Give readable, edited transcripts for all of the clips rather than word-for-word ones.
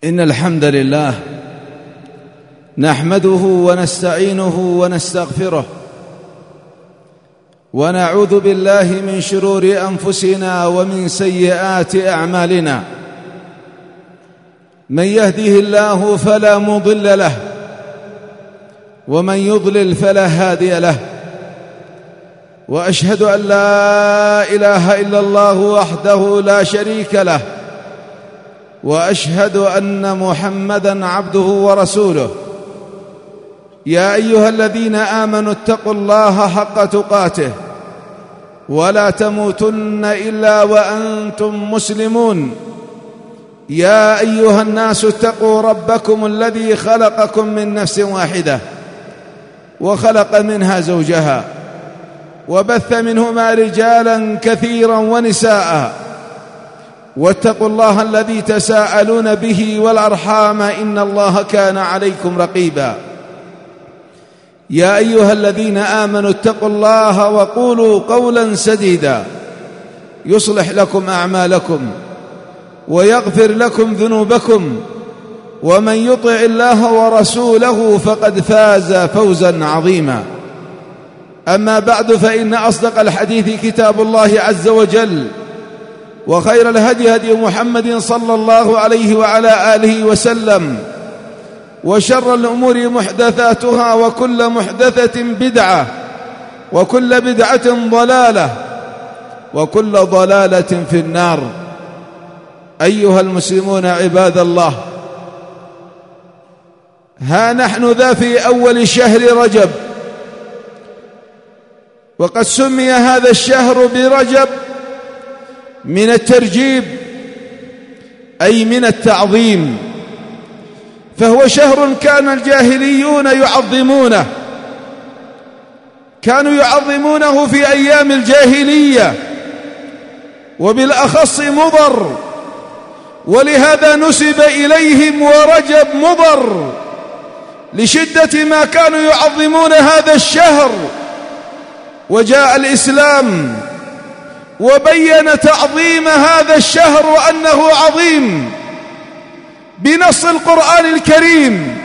إن الحمد لله نحمده ونستعينه ونستغفره ونعوذ بالله من شرور أنفسنا ومن سيئات أعمالنا. من يهده الله فلا مضل له ومن يضلل فلا هادي له، وأشهد أن لا إله إلا الله وحده لا شريك له، وأشهد أن محمدًا عبده ورسوله. يا أيها الذين آمنوا اتقوا الله حق تقاته ولا تموتن إلا وأنتم مسلمون. يا أيها الناس اتقوا ربكم الذي خلقكم من نفس واحدة وخلق منها زوجها وبث منهما رجالا كثيرا ونساء، واتقوا الله الذي تساءلون به والأرحام إن الله كان عليكم رقيبا. يا أيها الذين آمنوا اتقوا الله وقولوا قولا سديدا يصلح لكم أعمالكم ويغفر لكم ذنوبكم، ومن يطع الله ورسوله فقد فاز فوزا عظيما. أما بعد، فإن أصدق الحديث كتاب الله عز وجل، وخير الهدي هدي محمد صلى الله عليه وعلى آله وسلم، وشر الأمور محدثاتها، وكل محدثة بدعة، وكل بدعة ضلالة، وكل ضلالة في النار. أيها المسلمون عباد الله، ها نحن ذا في أول شهر رجب، وقد سمي هذا الشهر برجب من الترجيب أي من التعظيم، فهو شهر كان الجاهليون يعظمونه، كانوا يعظمونه في أيام الجاهلية، وبالأخص مضر، ولهذا نسب إليهم ورجب مضر لشدة ما كانوا يعظمون هذا الشهر. وجاء الإسلام وبين تعظيم هذا الشهر وأنه عظيم بنص القرآن الكريم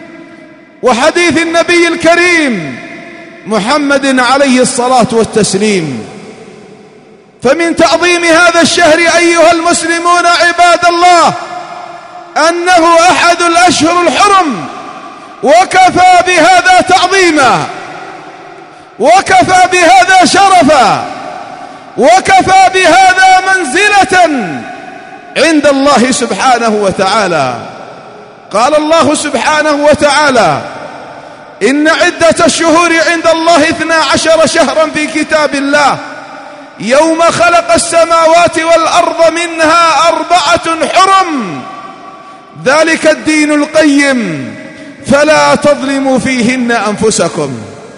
وحديث النبي الكريم محمد عليه الصلاة والتسليم. فمن تعظيم هذا الشهر أيها المسلمون عباد الله أنه أحد الأشهر الحرم، وكفى بهذا تعظيما، وكفى بهذا شرفا، وكفى بهذا منزلة عند الله سبحانه وتعالى. قال الله سبحانه وتعالى: إن عدة الشهور عند الله 12 شهرا في كتاب الله يوم خلق السماوات والأرض منها 4 حرم ذلك الدين القيم فلا تظلموا فيهن أنفسكم.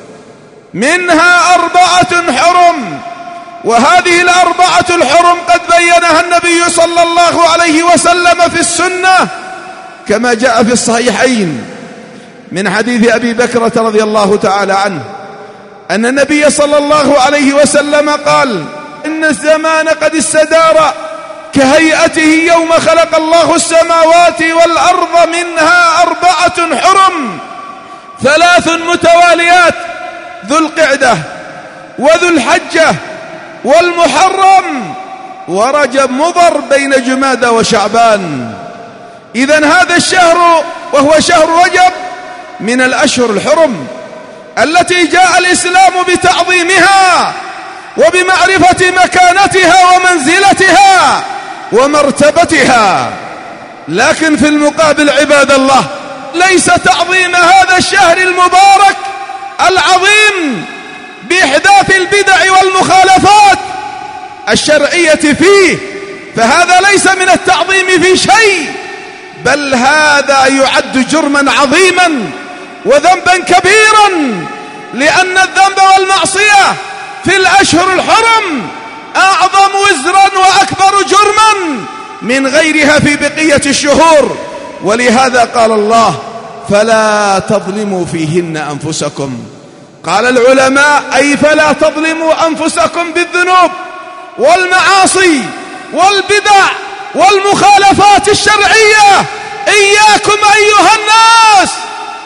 منها 4 حرم، وهذه 4 الحرم قد بينها النبي صلى الله عليه وسلم في السنة، كما جاء في الصحيحين من حديث أبي بكرة رضي الله تعالى عنه أن النبي صلى الله عليه وسلم قال: إن الزمان قد استدار كهيئته يوم خلق الله السماوات والأرض منها 4 حرم، 3 متواليات: ذو القعدة وذو الحجة والمحرم ورجب مضر بين جمادى وشعبان. إذن هذا الشهر وهو شهر رجب من الأشهر الحرم التي جاء الإسلام بتعظيمها وبمعرفة مكانتها ومنزلتها ومرتبتها. لكن في المقابل عباد الله، ليس تعظيم هذا الشهر المبارك العظيم بإحداث البدع والمخالفات الشرعية فيه، فهذا ليس من التعظيم في شيء، بل هذا يعد جرما عظيما وذنبا كبيرا، لأن الذنب والمعصية في الأشهر الحرم أعظم وزرا وأكبر جرما من غيرها في بقية الشهور. ولهذا قال الله: فلا تظلموا فيهن أنفسكم. قال العلماء: أي فلا تظلموا أنفسكم بالذنوب والمعاصي والبدع والمخالفات الشرعية،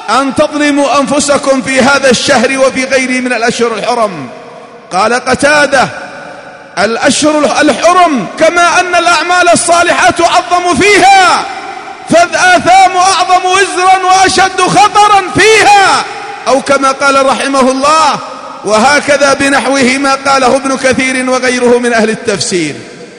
أن تظلموا أنفسكم في هذا الشهر وفي غيره من الأشهر الحرم. قال قتادة: الأشهر الحرم كما أن الأعمال الصالحة تعظم فيها، فالآثام أعظم وزرا وأشد خطرا فيها، أو كما قال رحمه الله. وهكذا بنحوه ما قاله ابن كثير وغيره من أهل التفسير.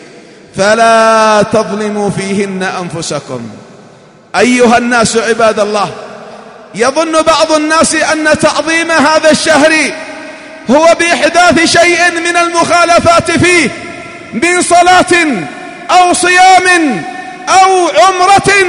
فلا تظلموا فيهن أنفسكم. أيها الناس عباد الله، يظن بعض الناس أن تعظيم هذا الشهر هو بإحداث شيء من المخالفات فيه من صلاة أو صيام أو عمرة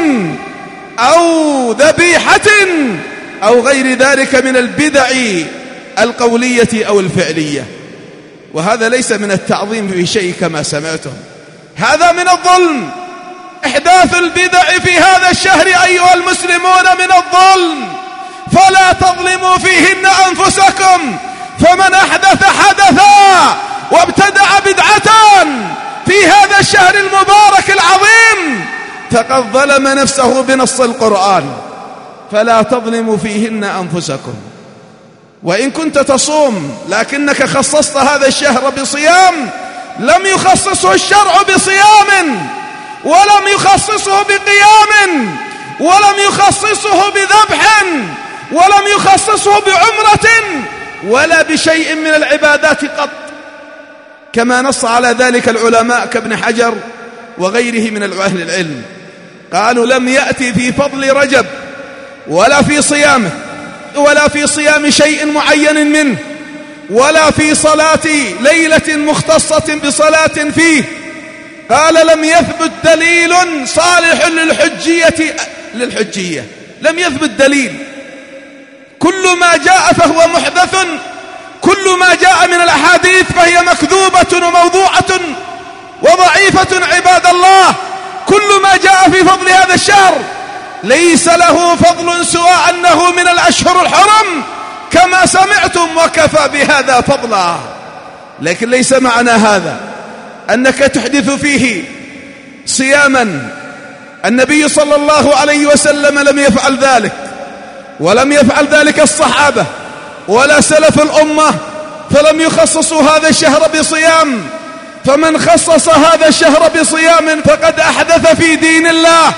أو ذبيحة أو غير ذلك من البدع القولية أو الفعلية، وهذا ليس من التعظيم في شيء كما سمعتم، هذا من الظلم. إحداث البدع في هذا الشهر أيها المسلمون من الظلم. فلا تظلموا فيهن أنفسكم، فمن أحدث حدثا وابتدع بدعة في هذا الشهر المبارك العظيم فقد ظلم نفسه بنص القرآن. فلا تظلموا فيهن أنفسكم. وإن كنت تصوم لكنك خصصت هذا الشهر بصيام، لم يخصصه الشرع بصيام، ولم يخصصه بقيام، ولم يخصصه بذبح، ولم يخصصه بعمرة، ولا بشيء من العبادات قط، كما نص على ذلك العلماء كابن حجر وغيره من أهل العلم. قالوا: لم يأتي في فضل رجب ولا في صيامه ولا في صيام شيء معين منه ولا في صلاة ليلة مختصة بصلاة فيه. قال: لم يثبت دليل صالح للحجية، لم يثبت دليل. كل ما جاء فهو محدث، كل ما جاء من الأحاديث فهي مكذوبة وموضوعة وضعيفة عباد الله. كل ما جاء في فضل هذا الشهر ليس له فضل سوى أنه من الأشهر الحرم كما سمعتم، وكفى بهذا فضلا. لكن ليس معنى هذا أنك تحدث فيه صياما. النبي صلى الله عليه وسلم لم يفعل ذلك، ولم يفعل ذلك الصحابة ولا سلف الأمة، فلم يخصصوا هذا الشهر بصيام. فمن خصص هذا الشهر بصيام فقد أحدث في دين الله.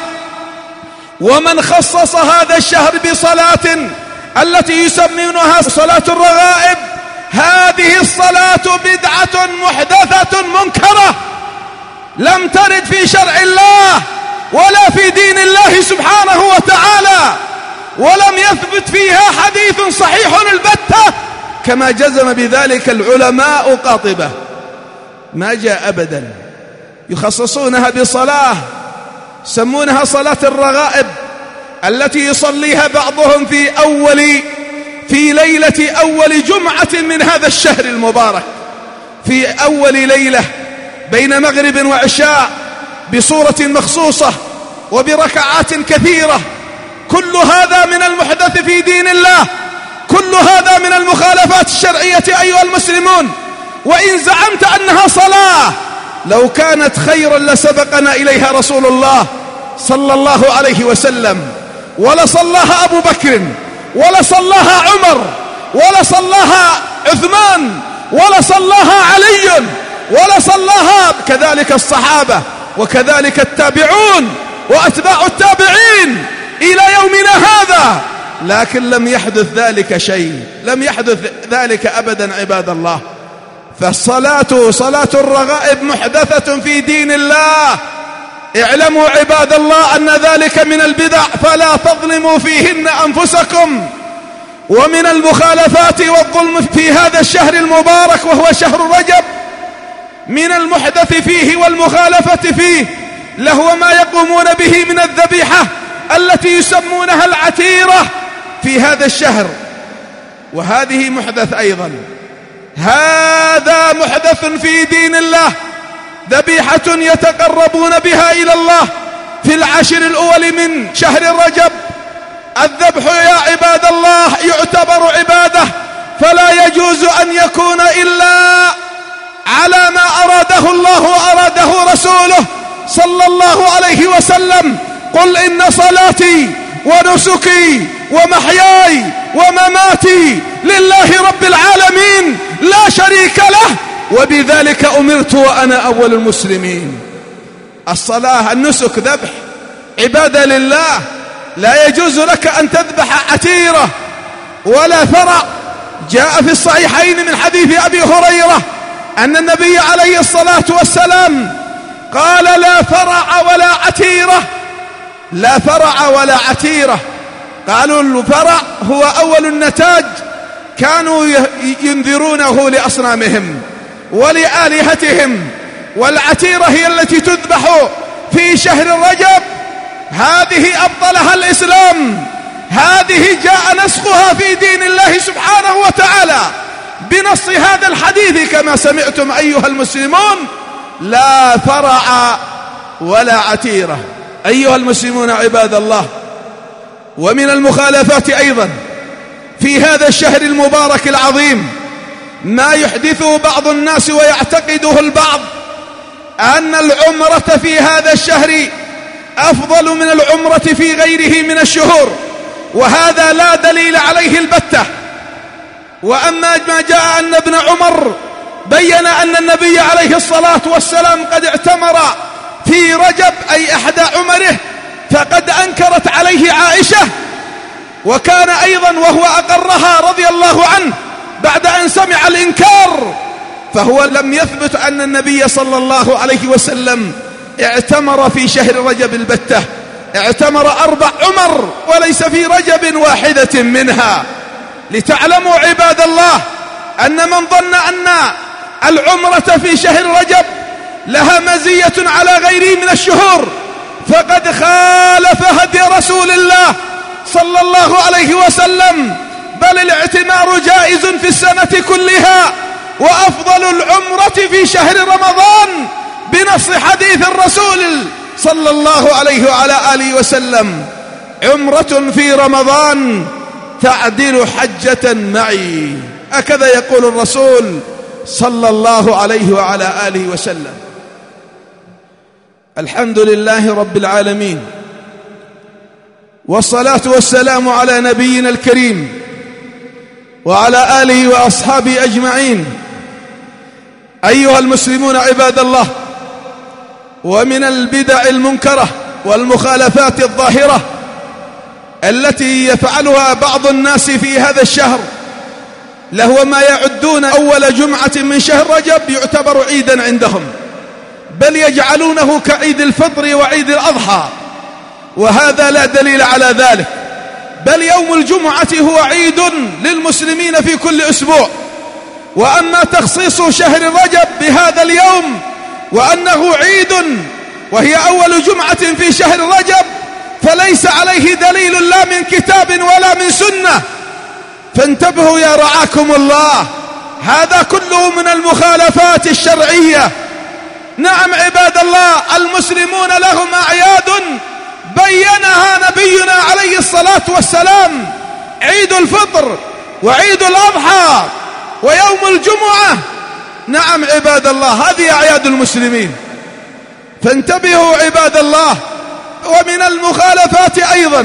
ومن خصص هذا الشهر بصلاة التي يسمونها صلاة الرغائب، هذه الصلاة بدعة محدثة منكرة لم ترد في شرع الله ولا في دين الله سبحانه وتعالى، ولم يثبت فيها حديث صحيح البتة كما جزم بذلك العلماء قاطبة. ما جاء أبدا. يخصصونها بصلاة سمونها صلاة الرغائب التي يصليها بعضهم في ليلة أول جمعة من هذا الشهر المبارك، في أول ليلة بين مغرب وعشاء، بصورة مخصوصة وبركعات كثيرة. كل هذا من المحدث في دين الله، كل هذا من المخالفات الشرعية أيها المسلمون. وإن زعمت أنها صلاة، لو كانت خيرا لسبقنا إليها رسول الله صلى الله عليه وسلم، ولا صلاها أبو بكر، ولا صلاها عمر، ولا صلاها عثمان، ولا صلاها علي، ولا صلاها كذلك الصحابة، وكذلك التابعون وأتباع التابعين إلى يومنا هذا. لكن لم يحدث ذلك شيء، لم يحدث ذلك أبدا عباد الله. فالصلاة صلاة الرغائب محدثة في دين الله. اعلموا عباد الله أن ذلك من البدع، فلا تظلموا فيهن أنفسكم. ومن المخالفات والظلم في هذا الشهر المبارك وهو شهر رجب، من المحدث فيه والمخالفة فيه لهو ما يقومون به من الذبيحة التي يسمونها العتيرة في هذا الشهر، وهذه محدث أيضا. هذا محدث في دين الله، ذبيحة يتقربون بها إلى الله في العشر الأول من شهر رجب. الذبح يا عباد الله يعتبر عبادة، فلا يجوز أن يكون إلا على ما أراده الله وأراده رسوله صلى الله عليه وسلم. قل إن صلاتي ونسكي ومحياي ومماتي لله رب العالمين لا شريك له وبذلك أمرت وأنا أول المسلمين. الصلاة، النسك، ذبح، عبادة لله. لا يجوز لك أن تذبح عتيرة ولا ثرى. جاء في الصحيحين من حديث أبي هريرة أن النبي عليه الصلاة والسلام قال: لا فرع ولا عتيرة. لا فرع ولا عتيرة. قالوا الفرع هو أول النتاج كانوا ينذرونه لأصنامهم ولآلهتهم، والعتيرة هي التي تذبح في شهر الرجب. هذه أبطلها الإسلام، هذه جاء نسخها في دين الله سبحانه وتعالى بنص هذا الحديث كما سمعتم أيها المسلمون: لا فرع ولا عتيرة. أيها المسلمون عباد الله، ومن المخالفات أيضا في هذا الشهر المبارك العظيم ما يحدثه بعض الناس ويعتقده البعض أن العمرة في هذا الشهر أفضل من العمرة في غيره من الشهور، وهذا لا دليل عليه البتة. وأما ما جاء أن ابن عمر بين أن النبي عليه الصلاة والسلام قد اعتمر في رجب أي أحد عمره، فقد أنكرت عليه عائشة، وكان أيضا وهو أقرها رضي الله عنه بعد أن سمع الإنكار، فهو لم يثبت أن النبي صلى الله عليه وسلم اعتمر في شهر رجب البتة. اعتمر 4 عمر وليس في رجب واحدة منها. لتعلموا عباد الله أن من ظن أن العمرة في شهر رجب لها مزية على غيره من الشهور فقد خالف هدي رسول الله صلى الله عليه وسلم، بل الاعتمار جائز في السنة كلها، وأفضل العمرة في شهر رمضان بنص حديث الرسول صلى الله عليه وعلى آله وسلم: عمرة في رمضان تعدل حجة معي. هكذا يقول الرسول صلى الله عليه وعلى آله وسلم. الحمد لله رب العالمين، والصلاة والسلام على نبينا الكريم وعلى آله وأصحابه أجمعين. أيها المسلمون عباد الله، ومن البدع المنكرة والمخالفات الظاهرة التي يفعلها بعض الناس في هذا الشهر لهو ما يعدون أول جمعة من شهر رجب يعتبر عيدا عندهم، بل يجعلونه كعيد الفطر وعيد الأضحى، وهذا لا دليل على ذلك، بل يوم الجمعة هو عيد للمسلمين في كل أسبوع. وأما تخصيص شهر رجب بهذا اليوم وأنه عيد وهي أول جمعة في شهر رجب فليس عليه دليل لا من كتاب ولا من سنة، فانتبهوا يا رعاكم الله، هذا كله من المخالفات الشرعية. نعم عباد الله، المسلمون لهم أعياد بينها نبينا عليه الصلاة والسلام: عيد الفطر وعيد الأضحى ويوم الجمعة. نعم عباد الله، هذه أعياد المسلمين، فانتبهوا عباد الله. ومن المخالفات أيضا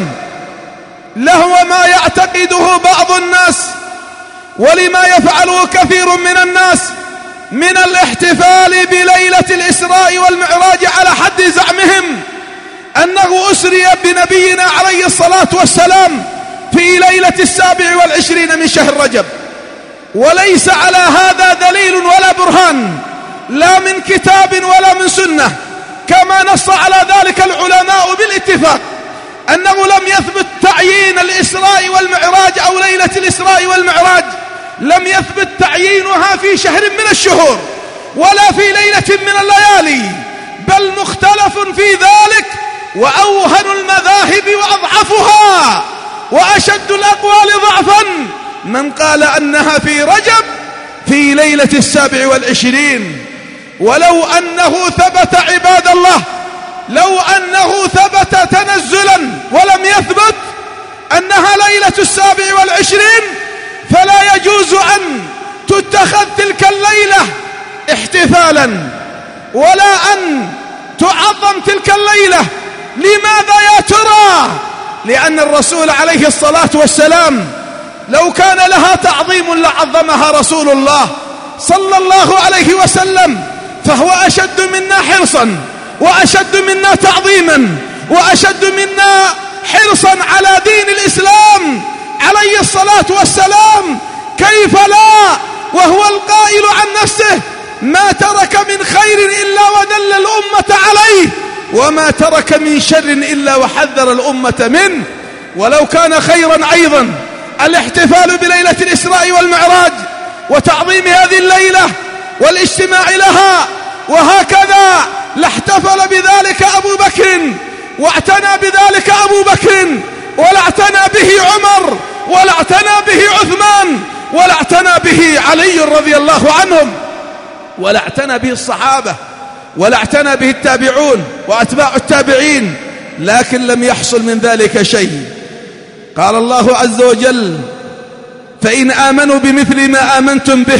لهو ما يعتقده بعض الناس ولما يفعله كثير من الناس من الاحتفال بليلة الإسراء والمعراج على حد زعمهم أنه أسري بنبينا عليه الصلاة والسلام في ليلة 27 من شهر رجب، وليس على هذا دليل ولا برهان لا من كتاب ولا من سنة، كما نص على ذلك العلماء بالاتفاق أنه لم يثبت تعيين الإسراء والمعراج أو ليلة الإسراء والمعراج، لم يثبت تعيينها في شهر من الشهور ولا في ليلة من الليالي، بل مختلف في ذلك، وأوهن المذاهب وأضعفها وأشد الأقوال ضعفا من قال أنها في رجب في ليلة 27. ولو أنه ثبت عباد الله، لو أنه ثبت تنزلا ولم يثبت أنها ليلة 27 فلا يجوز أن تتخذ تلك الليلة احتفالا، ولا أن تعظم تلك الليلة لماذا يا ترى؟ لأن الرسول عليه الصلاة والسلام لو كان لها تعظيم لعظمها رسول الله صلى الله عليه وسلم، فهو أشد منا حرصا وأشد منا تعظيما وأشد منا حرصا على دين الإسلام عليه الصلاة والسلام. كيف لا وهو القائل عن نفسه: ما ترك من خير إلا ودل الأمة عليه، وما ترك من شر إلا وحذر الأمة منه. ولو كان خيرا أيضا الاحتفال بليلة الإسراء والمعراج وتعظيم هذه الليلة والاجتماع لها، وهكذا لاحتفل بذلك أبو بكر واعتنى بذلك أبو بكر، ولا اعتنى به عمر، ولا اعتنى به عثمان، ولا اعتنى به علي رضي الله عنهم، ولا اعتنى به الصحابة، ولا اعتنى به التابعون وأتباع التابعين. لكن لم يحصل من ذلك شيء. قال الله عز وجل: فإن آمنوا بمثل ما آمنتم به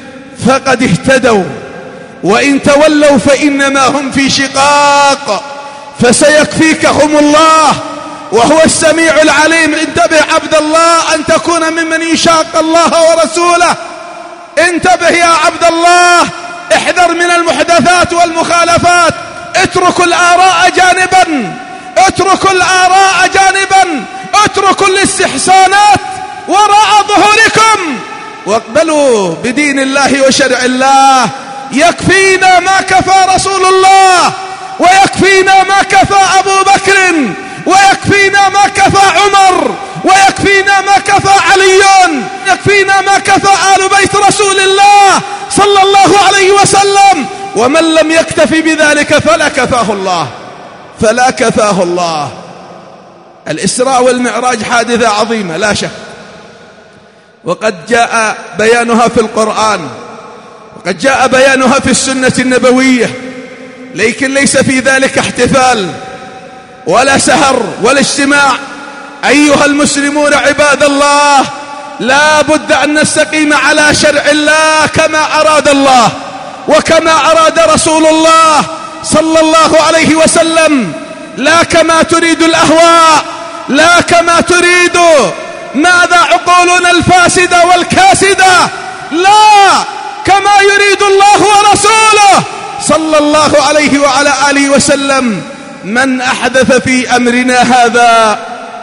فقد اهتدوا وإن تولوا فإنما هم في شقاق فسيكفيكهم الله وهو السميع العليم. انتبه عبد الله أن تكون ممن يشاق الله ورسوله. انتبه يا عبد الله، احذر من المحدثات والمخالفات. اتركوا الآراء جانبا، اتركوا الآراء جانبا، اتركوا الاستحسانات وراء ظهوركم، واقبلوا بدين الله وشرع الله. يكفينا ما كفى رسول الله، ويكفينا ما كفى أبو بكر، ويكفينا ما كفى عمر، ويكفينا ما كفى علي، يكفينا ما كفى آل بيت رسول الله صلى الله عليه وسلم. ومن لم يكتفي بذلك فلا كفاه الله، فلا كفاه الله. الإسراء والمعراج حادثة عظيمة لا شك، وقد جاء بيانها في القرآن، وقد جاء بيانها في السنة النبوية، لكن ليس في ذلك احتفال ولا سهر ولا اجتماع. أيها المسلمون عباد الله، لا بد أن نستقيم على شرع الله كما أراد الله وكما أراد رسول الله صلى الله عليه وسلم، لا كما تريد الأهواء، لا كما تريد ماذا عقولنا الفاسدة والكاسدة، لا كما يريد الله ورسوله صلى الله عليه وعلى آله وسلم. من أحدث في أمرنا هذا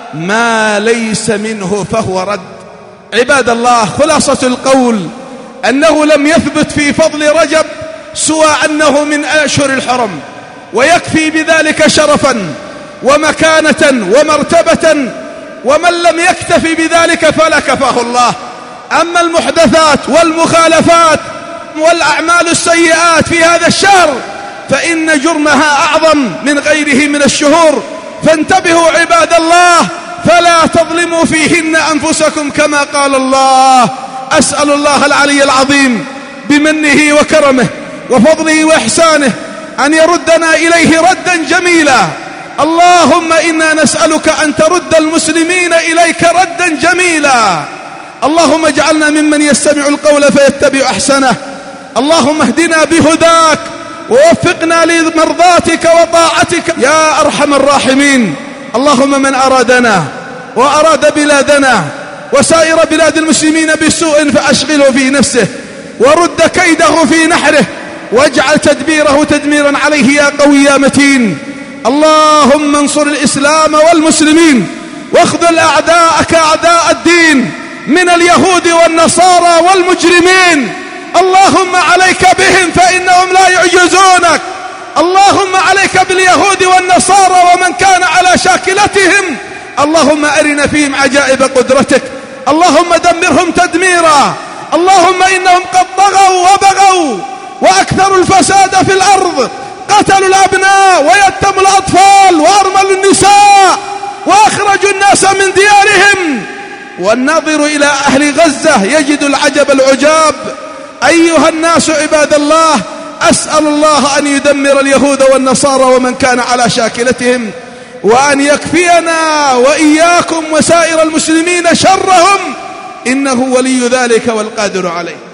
ما ليس منه فهو رد. عباد الله، خلاصة القول أنه لم يثبت في فضل رجب سوى أنه من أشهر الحرم، ويكفي بذلك شرفا ومكانة ومرتبة. ومن لم يكتفي بذلك فلا كفاه الله. أما المحدثات والمخالفات والأعمال السيئات في هذا الشهر فإن جرمها أعظم من غيره من الشهور. فانتبهوا عباد الله، فلا تظلموا فيهن أنفسكم كما قال الله. أسأل الله العلي العظيم بمنه وكرمه وفضله وإحسانه أن يردنا إليه ردا جميلا. اللهم إنا نسألك أن ترد المسلمين إليك ردا جميلا. اللهم اجعلنا ممن يستمع القول فيتبع أحسنه. اللهم اهدنا بهداك ووفقنا لمرضاتك وطاعتك يا أرحم الراحمين. اللهم من أرادنا وأراد بلادنا وسائر بلاد المسلمين بسوء فأشغله في نفسه ورد كيده في نحره، واجعل تدبيره تدميرا عليه يا قوي يا متين. اللهم انصر الإسلام والمسلمين واخذل أعداءك أعداء الدين من اليهود والنصارى والمجرمين. اللهم عليك بهم فإنهم لا يعجزونك. اللهم عليك باليهود والنصارى ومن كان على شاكلتهم. اللهم أرنا فيهم عجائب قدرتك. اللهم دمرهم تدميرا. اللهم إنهم قد طغوا وبغوا وأكثروا الفساد في الأرض، قتلوا الأبناء ويتموا الأطفال وأرملوا النساء وأخرجوا الناس من ديارهم. والناظر إلى أهل غزة يجد العجب العجاب. أيها الناس عباد الله، أسأل الله أن يدمر اليهود والنصارى ومن كان على شاكلتهم، وأن يكفينا وإياكم وسائر المسلمين شرهم، إنه ولي ذلك والقادر عليه.